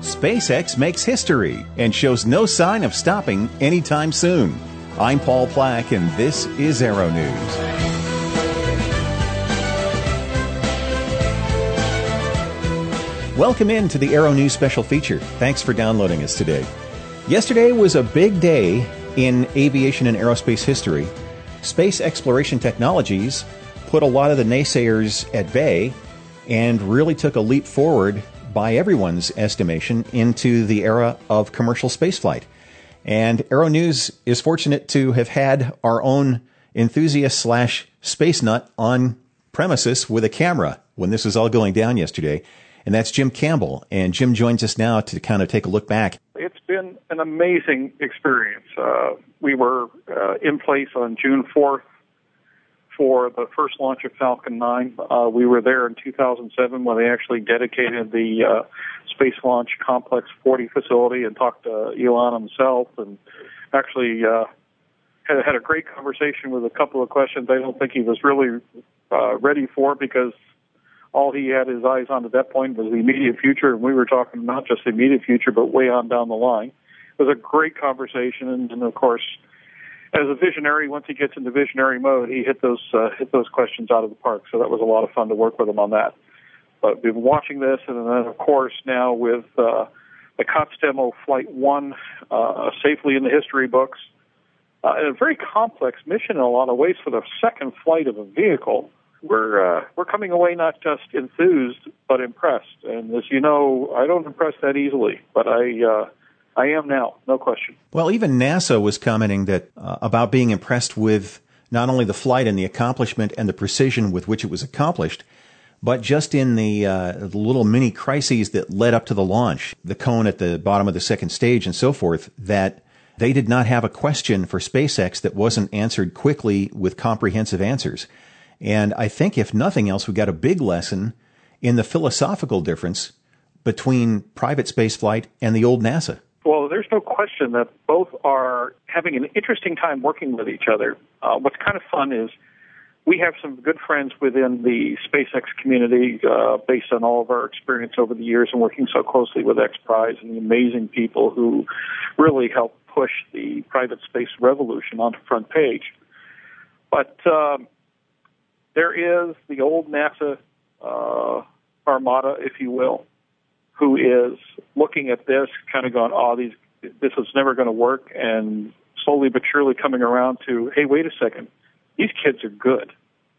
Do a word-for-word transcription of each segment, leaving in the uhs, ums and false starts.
SpaceX makes history and shows no sign of stopping anytime soon. I'm Paul Plack, and this is Aero News. Welcome in to the Aero News special feature. Thanks for downloading us today. Yesterday was a big day in aviation and aerospace history. Space Exploration Technologies put a lot of the naysayers at bay and really took a leap forward, by everyone's estimation, into the era of commercial spaceflight. And Aero News is fortunate to have had our own enthusiast slash space nut on premises with a camera when this was all going down yesterday. And that's Jim Campbell. And Jim joins us now to kind of take a look back. It's been an amazing experience. Uh, we were uh, in place on June fourth for the first launch of Falcon nine. Uh, we were there in two thousand seven when they actually dedicated the uh, Space Launch Complex forty facility and talked to Elon himself, and actually uh, had, had a great conversation with a couple of questions I don't think he was really uh, ready for, because all he had his eyes on at that point was the immediate future, and we were talking not just the immediate future, but way on down the line. It was a great conversation, and, and of course, as a visionary, once he gets into visionary mode, he hit those uh, hit those questions out of the park. So that was a lot of fun to work with him on that. But we've been watching this, and then, of course, now with uh, the COTS demo Flight one uh, safely in the history books, uh, and a very complex mission in a lot of ways for the second flight of a vehicle. We're uh, we're coming away not just enthused, but impressed. And as you know, I don't impress that easily, but I uh, I am now, no question. Well, even NASA was commenting that uh, about being impressed with not only the flight and the accomplishment and the precision with which it was accomplished, but just in the, uh, the little mini crises that led up to the launch, the cone at the bottom of the second stage and so forth, that they did not have a question for SpaceX that wasn't answered quickly with comprehensive answers. And I think, if nothing else, we got a big lesson in the philosophical difference between private spaceflight and the old NASA. Well, there's no question that both are having an interesting time working with each other. Uh, what's kind of fun is we have some good friends within the SpaceX community uh, based on all of our experience over the years and working so closely with X Prize and the amazing people who really helped push the private space revolution onto front page. But um, there is the old NASA uh, armada, if you will, who is looking at this, kind of going, oh, these, this is never going to work, and slowly but surely coming around to, hey, wait a second, these kids are good.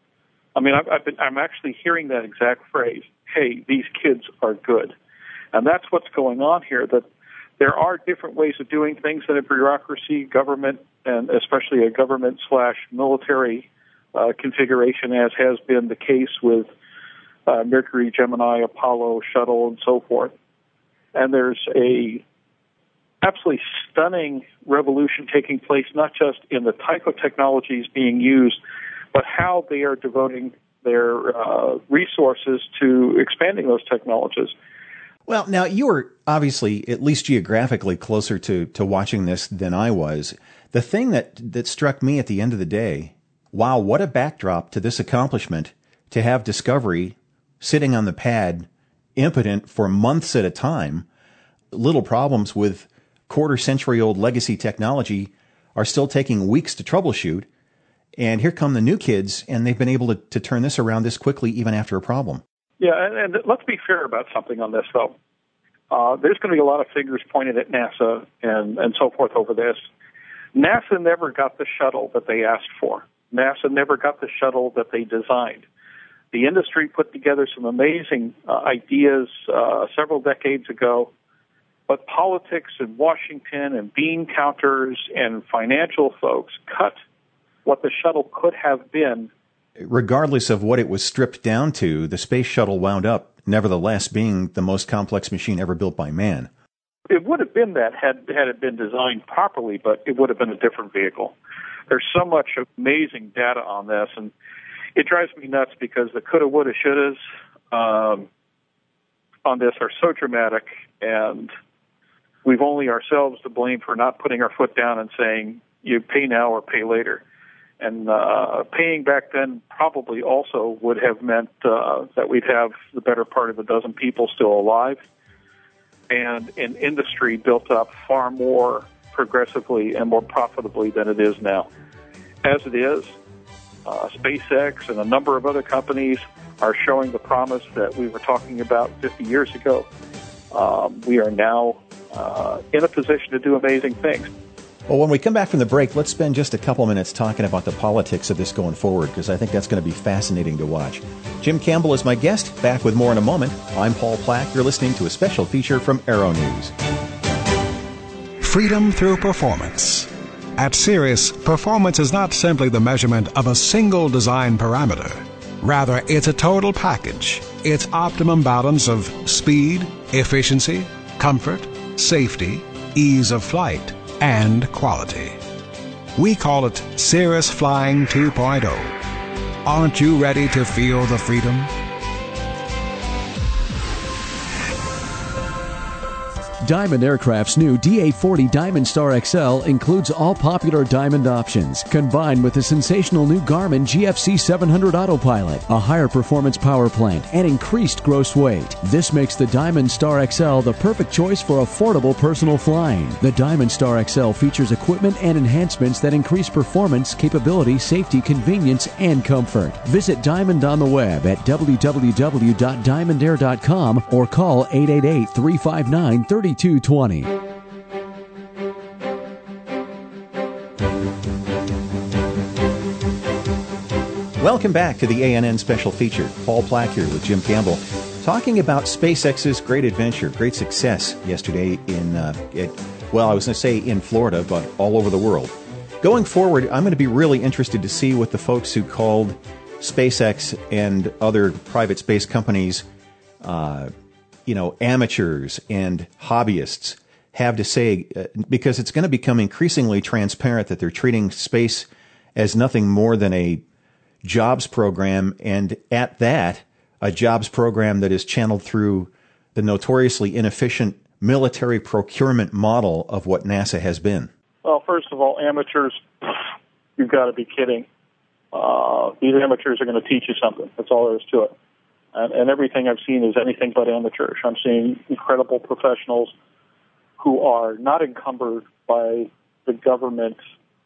I mean, I've, I've been, I'm actually hearing that exact phrase, hey, these kids are good. And that's what's going on here, that there are different ways of doing things in a bureaucracy, government, and especially a government slash military uh, configuration, as has been the case with Uh, Mercury, Gemini, Apollo, shuttle, and so forth. And there's a absolutely stunning revolution taking place, not just in the type of technologies being used, but how they are devoting their uh, resources to expanding those technologies. Well, now, you were obviously, at least geographically, closer to, to watching this than I was. The thing that, that struck me at the end of the day, wow, what a backdrop to this accomplishment, to have Discovery sitting on the pad, impotent for months at a time. Little problems with quarter-century-old legacy technology are still taking weeks to troubleshoot. And here come the new kids, and they've been able to, to turn this around this quickly, even after a problem. Yeah, and, and let's be fair about something on this, though. Uh, there's going to be a lot of fingers pointed at NASA and, and so forth over this. NASA never got the shuttle that they asked for. NASA never got the shuttle that they designed. The industry put together some amazing uh, ideas uh, several decades ago, but politics in Washington and bean counters and financial folks cut what the shuttle could have been. Regardless of what it was stripped down to, the space shuttle wound up, nevertheless, being the most complex machine ever built by man. It would have been that had, had it been designed properly, but it would have been a different vehicle. There's so much amazing data on this, and it drives me nuts because the coulda, woulda, shouldas um, on this are so dramatic, and we've only ourselves to blame for not putting our foot down and saying, you pay now or pay later. And uh, paying back then probably also would have meant uh, that we'd have the better part of a dozen people still alive. and an industry built up far more progressively and more profitably than it is now. As it is, uh, SpaceX and a number of other companies are showing the promise that we were talking about fifty years ago. Um, we are now uh, in a position to do amazing things. Well, when we come back from the break, let's spend just a couple minutes talking about the politics of this going forward, because I think that's going to be fascinating to watch. Jim Campbell is my guest. Back with more in a moment. I'm Paul Plack. You're listening to a special feature from Aero News. Freedom through performance. At Cirrus, performance is not simply the measurement of a single design parameter. Rather, it's a total package. It's optimum balance of speed, efficiency, comfort, safety, ease of flight, and quality. We call it Cirrus Flying two point oh. Aren't you ready to feel the freedom? Diamond Aircraft's new D A forty Diamond Star X L includes all popular Diamond options, combined with the sensational new Garmin G F C seven hundred Autopilot, a higher performance power plant, and increased gross weight. This makes the Diamond Star X L the perfect choice for affordable personal flying. The Diamond Star X L features equipment and enhancements that increase performance, capability, safety, convenience, and comfort. Visit Diamond on the web at w w w dot diamond air dot com or call eight eight eight, three five nine, three two two zero. Welcome back to the A N N special feature. Paul Plack here with Jim Campbell, talking about SpaceX's great adventure, great success yesterday in, uh, it, well, I was going to say in Florida, but all over the world. Going forward, I'm going to be really interested to see what the folks who called SpaceX and other private space companies uh, you know, amateurs and hobbyists have to say, uh, because it's going to become increasingly transparent that they're treating space as nothing more than a jobs program, and at that, a jobs program that is channeled through the notoriously inefficient military procurement model of what NASA has been. Well, first of all, amateurs, you've got to be kidding. Uh, these amateurs are going to teach you something. That's all there is to it. And, and everything I've seen is anything but amateurish. I'm seeing incredible professionals who are not encumbered by the government,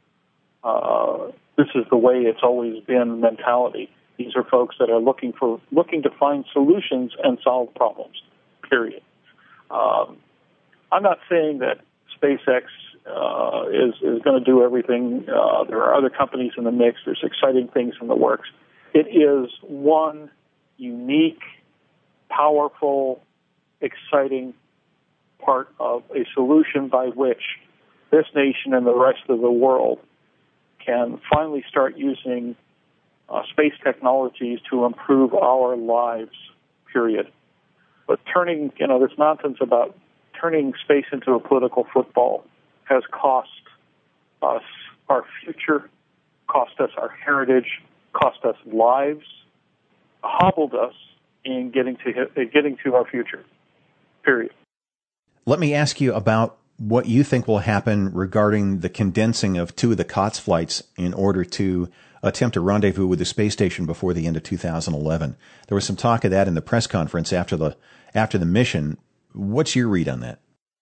uh, this is the way it's always been mentality. These are folks that are looking for looking to find solutions and solve problems, period. Um, I'm not saying that SpaceX uh, is, is going to do everything. Uh, there are other companies in the mix. There's exciting things in the works. It is one unique, powerful, exciting part of a solution by which this nation and the rest of the world can finally start using uh, space technologies to improve our lives, period. But turning, you know, this nonsense about turning space into a political football has cost us our future, cost us our heritage, cost us lives, hobbled us in getting to getting to our future, period. Let me ask you about what you think will happen regarding the condensing of two of the COTS flights in order to attempt a rendezvous with the space station before the end of two thousand eleven. There was some talk of that in the press conference after the after the mission. What's your read on that?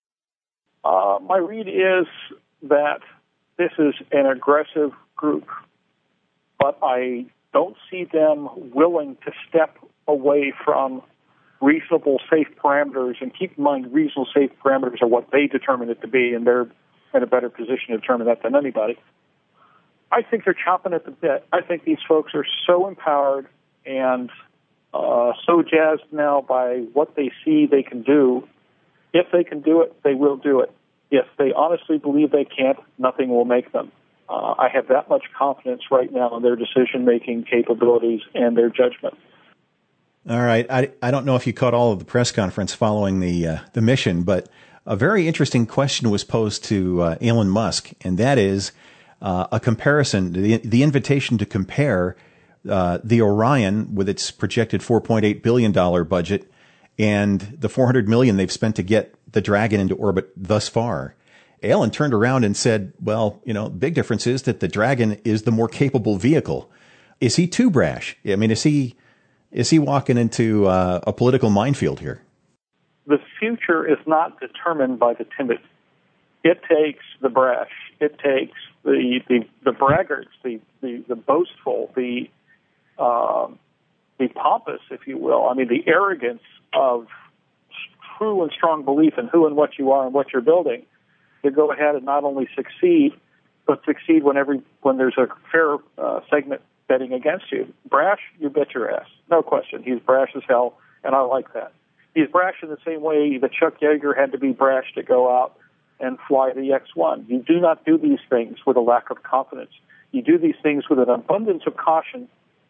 Uh, my read is that this is an aggressive group, but I don't see them willing to step away from reasonable, safe parameters. And keep in mind, reasonable, safe parameters are what they determine it to be, and they're in a better position to determine that than anybody. I think they're chomping at the bit. I think these folks are so empowered and uh, so jazzed now by what they see they can do. If they can do it, they will do it. If they honestly believe they can't, nothing will make them. Uh, I have that much confidence right now in their decision-making capabilities and their judgment. All right. I, I don't know if you caught all of the press conference following the uh, the mission, but a very interesting question was posed to uh, Elon Musk, and that is uh, a comparison, the, the invitation to compare uh, the Orion with its projected four point eight billion dollars budget and the four hundred million dollars they've spent to get the Dragon into orbit thus far. Elon turned around and said, well, you know, the big difference is that the Dragon is the more capable vehicle. Is he too brash? I mean, is he is he walking into uh, a political minefield here? the future is not determined by the timid. It takes the brash. It takes the the, the braggarts, the, the, the boastful, the uh, the pompous, if you will. I mean, the arrogance of true and strong belief in who and what you are and what you're building to go ahead and not only succeed, but succeed when every when there's a fair uh, segment betting against you. Brash, you bet your ass. No question. He's brash as hell, and I like that. He's brash in the same way that Chuck Yeager had to be brash to go out and fly the X one. You do not do these things with a lack of confidence. You do these things with an abundance of caution,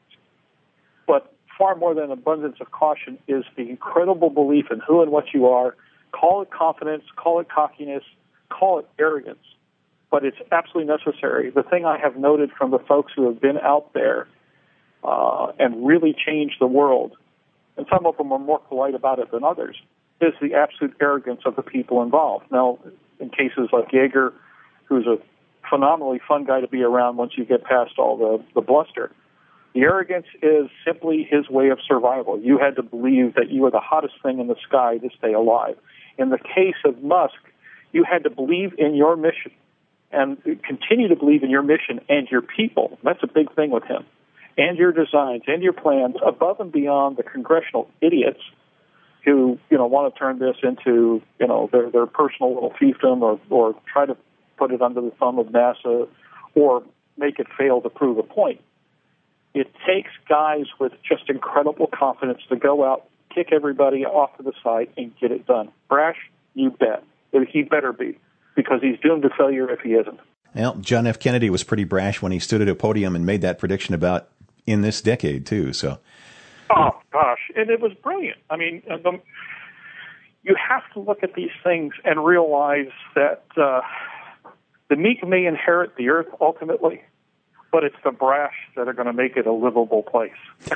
but far more than abundance of caution is the incredible belief in who and what you are. Call it confidence, call it cockiness, call it arrogance, but it's absolutely necessary. The thing I have noted from the folks who have been out there uh, and really changed the world, and some of them are more polite about it than others, is the absolute arrogance of the people involved. Now, in cases like Yeager, who's a phenomenally fun guy to be around once you get past all the, the bluster, the arrogance is simply his way of survival. You had to believe that you were the hottest thing in the sky to stay alive. In the case of Musk, you had to believe in your mission and continue to believe in your mission and your people. That's a big thing with him. And your designs and your plans above and beyond the congressional idiots who, you know, want to turn this into, you know, their, their personal little fiefdom or, or try to put it under the thumb of NASA or make it fail to prove a point. It takes guys with just incredible confidence to go out, kick everybody off to the side, and get it done. Brash, you bet. He better be, because he's doomed to failure if he isn't. Well, John F. Kennedy was pretty brash when he stood at a podium and made that prediction about in this decade, too. So, oh, gosh. And it was brilliant. I mean, the, you have to look at these things and realize that uh, the meek may inherit the earth ultimately, but it's the brash that are going to make it a livable place.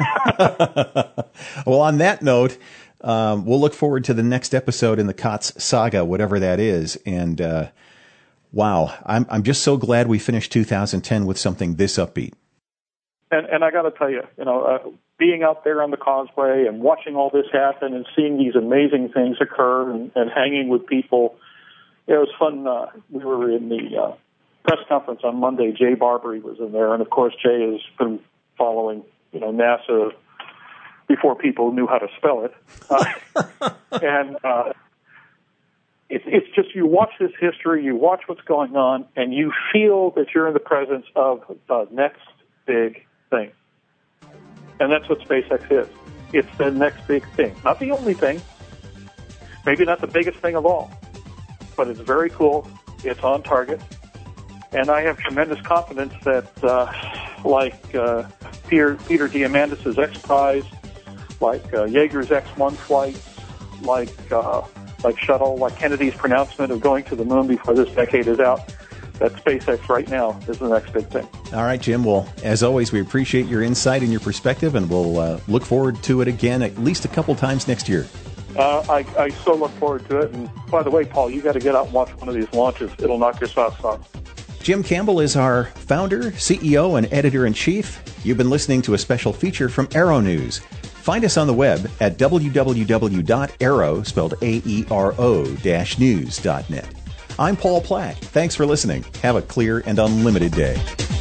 Well, on that note, um, we'll look forward to the next episode in the COTS saga, whatever that is. And uh, wow, I'm I'm just so glad we finished two thousand ten with something this upbeat. And, and I got to tell you, you know, uh, being out there on the causeway and watching all this happen and seeing these amazing things occur and, and hanging with people, it was fun. Uh, we were in the uh, press conference on Monday. Jay Barbary was in there, and of course, Jay has been following, you know, NASA before people knew how to spell it. Uh, and uh, it, it's just, you watch this history, you watch what's going on, and you feel that you're in the presence of the next big thing. And that's what SpaceX is. It's the next big thing. Not the only thing, maybe not the biggest thing of all, but it's very cool. It's on target. And I have tremendous confidence that, uh, like uh, Peter, Peter Diamandis' X Prize, like uh, Yeager's X one flight, like uh, like Shuttle, like Kennedy's pronouncement of going to the moon before this decade is out, that SpaceX right now is the next big thing. All right, Jim. Well, as always, we appreciate your insight and your perspective, and we'll uh, look forward to it again at least a couple times next year. Uh, I, I so look forward to it. And by the way, Paul, you got to get out and watch one of these launches. It'll knock your socks off. Jim Campbell is our founder, C E O, and editor-in-chief. You've been listening to a special feature from Aero News. Find us on the web at w w w dot aero, spelled A E R O, dash news dot net. I'm Paul Platt. Thanks for listening. Have a clear and unlimited day.